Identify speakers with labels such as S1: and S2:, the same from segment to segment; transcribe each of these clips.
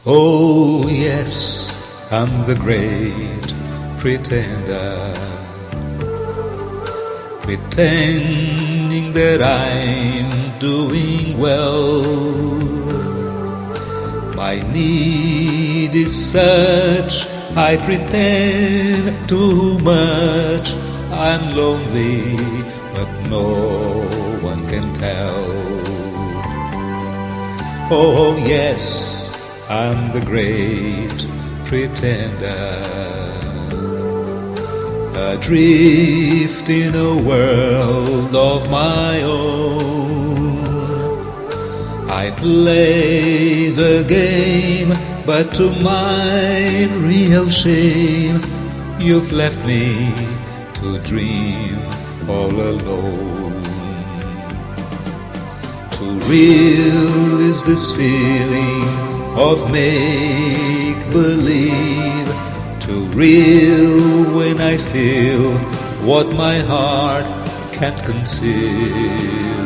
S1: Oh yes, I'm the great pretender, pretending that I'm doing well. My need is such, I pretend too much. I'm lonely, but no one can tell. Oh yes, I'm the great pretender, adrift in a world of my own. I play the game, but to my real shame, you've left me to dream all alone. Too real is this feeling of make-believe, too real when I feel what my heart can't conceal.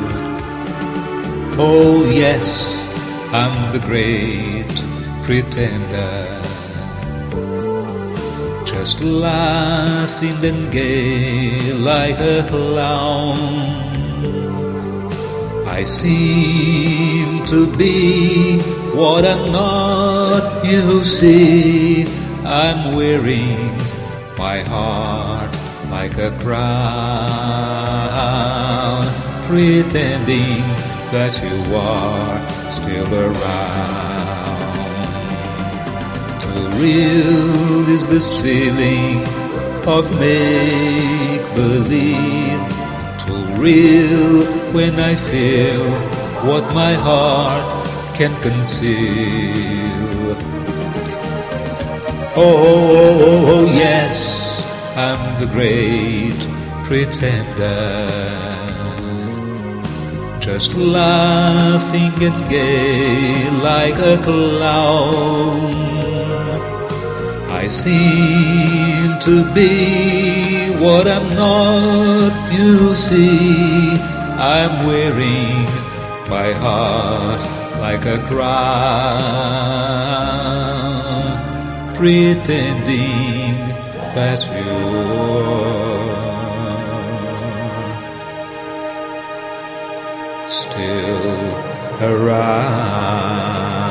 S1: Oh yes, I'm the great pretender, just laughing and gay like a clown. I seem to be what I'm not, you see. I'm wearing my heart like a crown, pretending that you are still around. Too real is this feeling of make-believe, too real when I feel what my heart can't conceal. Oh yes, I'm the great pretender, just laughing and gay like a clown. I seem to be what I'm not, you see. I'm wearing my heart like a crown, pretending that you're still around.